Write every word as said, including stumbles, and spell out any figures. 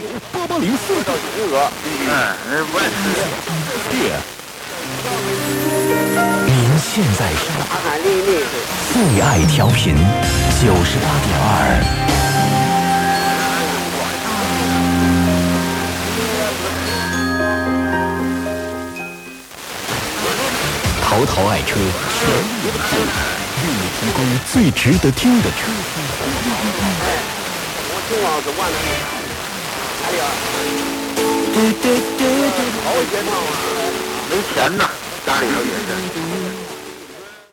八八零四到金额，嗯，我也是。 您现在是最爱调频九十八点二。淘淘爱车，全力的后台，为你提供最值得听的车。 我听往是万能的，还有，好些趟啊，没钱呐，家里头也是。